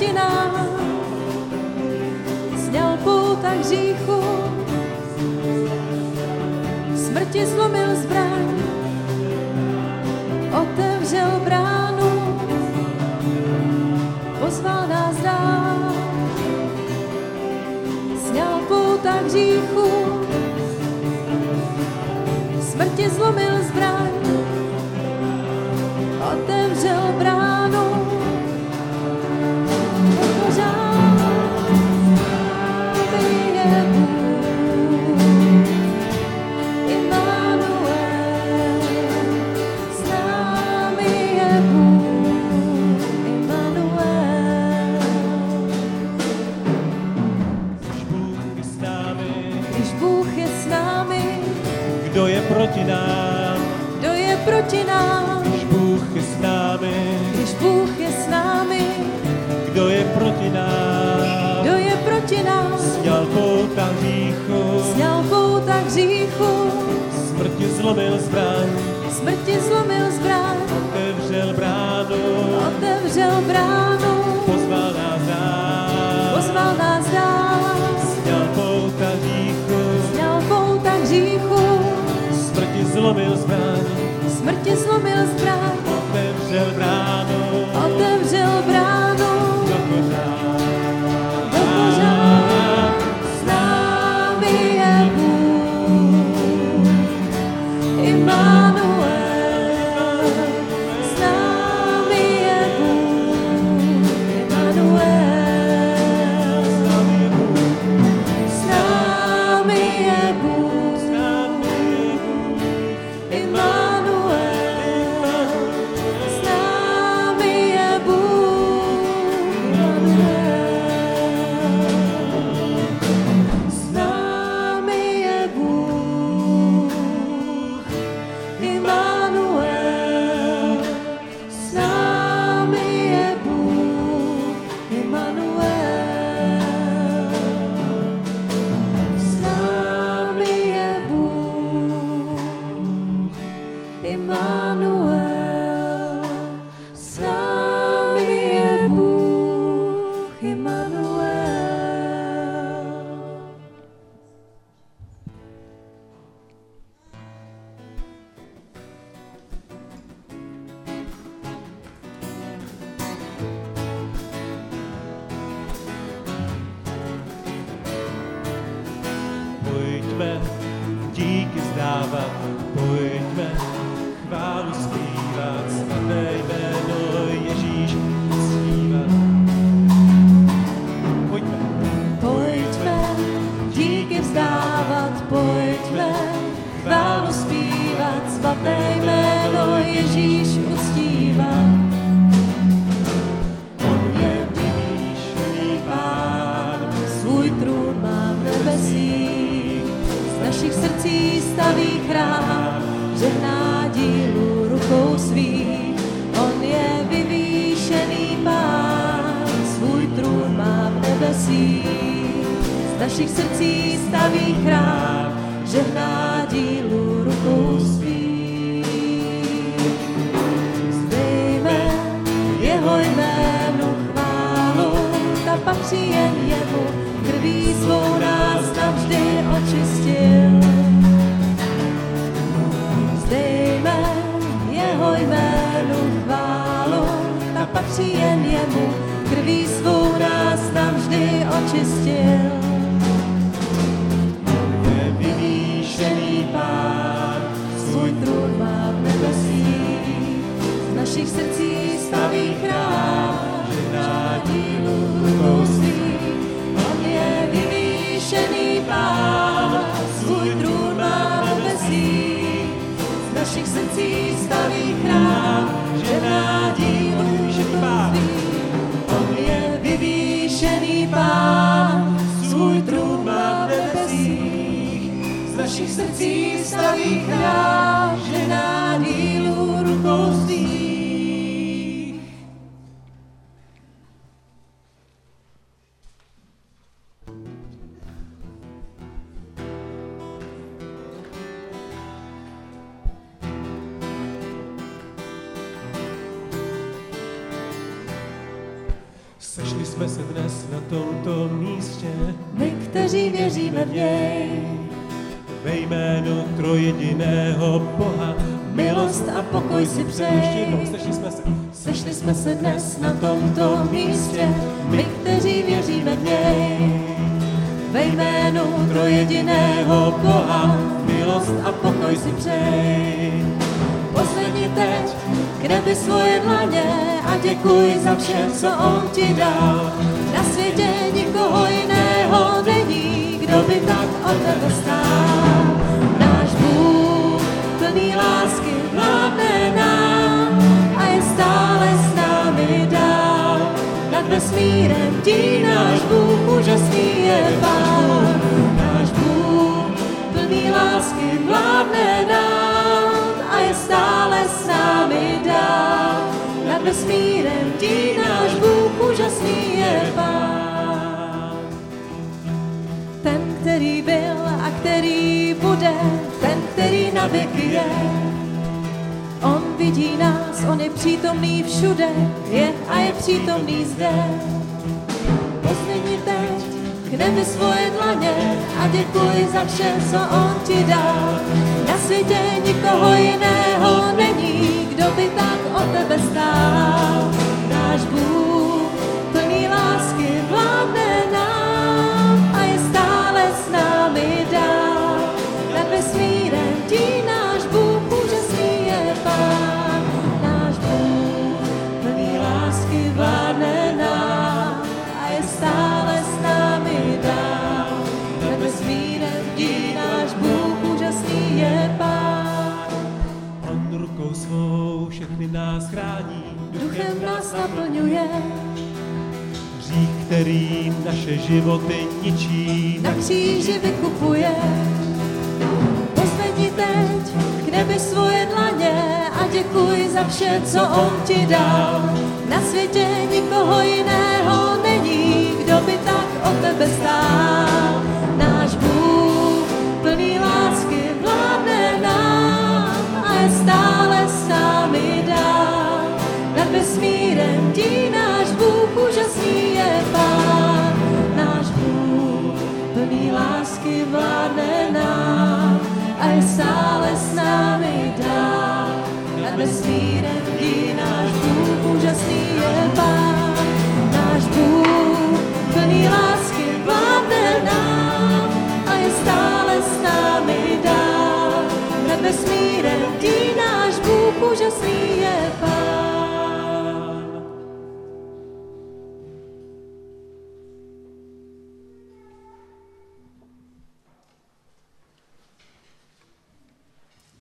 proti nám, sňal pouta hříchu, smrti zlomil zbraň, otevřel bránu, pozval nás dál, sňal pouta hříchu, smrti zlomil zbraň, otevřel bránu, proti nám, kdo je proti nám, když Bůh je s námi, když Bůh je s námi, kdo je proti nám, kdo je proti nám, sňal pouta hříchu, sňal pouta hříchu, smrti zlomil zbraň, smrti zlomil zbraň, otevřel bránu, pozval nás dál, pozval nás dál, sňal pouta hříchu, sňal pouta hříchu, smrti zlomil zbraň, smrti zlomil zbraň, otevřel bránu, do pořád, s námi je Bůh, Immanuel, s námi je Bůh, Immanuel, s námi je Bůh, Immanuel, s námi je Bůh, Immanuel, s námi je Bůh, Immanuel, s námi je Bůh, Immanuel, s námi je Bůh, Immanuel, s námi je Bůh, Immanuel. Pojďme díky zdávat, pojďme chválu zpívat, svaté jméno Ježíš uctívat. Pojďme. Pojďme díky vzdávat, pojďme chválu zpívat, svaté jméno Ježíš uctívat. On je vyvýšený Pán, svůj trůn má v nebesích, z našich srdcí staví chrám, žehná dílu rukou svých. On je vyvýšený Pán, svůj trůn má v nebesích, z našich srdcí staví chrám, žehná dílu rukou svých. Zdejme jeho jménu chválu, ta patří jen jemu, krví svou nás navždy očistil. Zdejme jeho jménu chválu, ta patří jen jemu, krví svou nás navždy očistil. Je vyvýšený Pán, Svůj trůn má v nebesích, z našich srdcí staví chrám, žehná dílu rukou svých. On je vyvýšený Pán, svůj trůn má v nebesích, z našich srdcí staví chrám, žehná dílu rukou svých. On je vyvýšený Pán, svůj trůn má v nebesích, z našich srdcí staví chrám, žehná dílu rukou svých. Sešli jsme se dnes na tomto místě, my, kteří věříme v něj. ve jménu trojjediného Boha, Milost a pokoj si ještě přeji. jednou, Sešli jsme se dnes na tomto místě, my, kteří věříme v něj. Ve jménu trojjediného Boha, milost a pokoj si přeji. Poslední teď k nebi svoje dlaně a děkuj za vše, co on ti dal. Na světě nikoho jiného není, kdo by tak o tebe stál. Náš Bůh plný lásky vládne nám a je stále s námi dál. Nad vesmírem tí náš Bůh úžasný je Pán. Náš Bůh plný lásky vládne nám a je stále s námi dál. Nad vesmírem tí náš Bůh úžasný je Pán. Ten, který byl a který bude, ten, který na věky je. On vidí nás, on je přítomný všude, je a je přítomný zde. Poslední teď k nebi svoje dlaně a děkuj za vše, co on ti dal. Na světě nikoho jiného není, kdo by tak o tebe stál. Náš Bůh plný lásky vládne nám a je stále s námi dál. Nad vesmírem tí náš Bůh úžasný je Pán. Náš Bůh plný lásky vládne nám a je stále s námi dál. Nad vesmírem tí náš Bůh úžasný je Pán. On rukou svou všechny nás chrání, Duchem nás naplňuje, hřích, který naše životy ničí, na kříži vykupuje. Pozvedni teď k nebi svoje dlaně a děkuj za vše, co on ti dal. Na světě nikoho jiného není, kdo by tak o tebe stál. Náš Bůh plný lásky vládne nám a je stále s námi dál. Nad vesmírem tí náš Bůh úžasný je Pán. Náš Bůh plný lásky vládne nám a je stále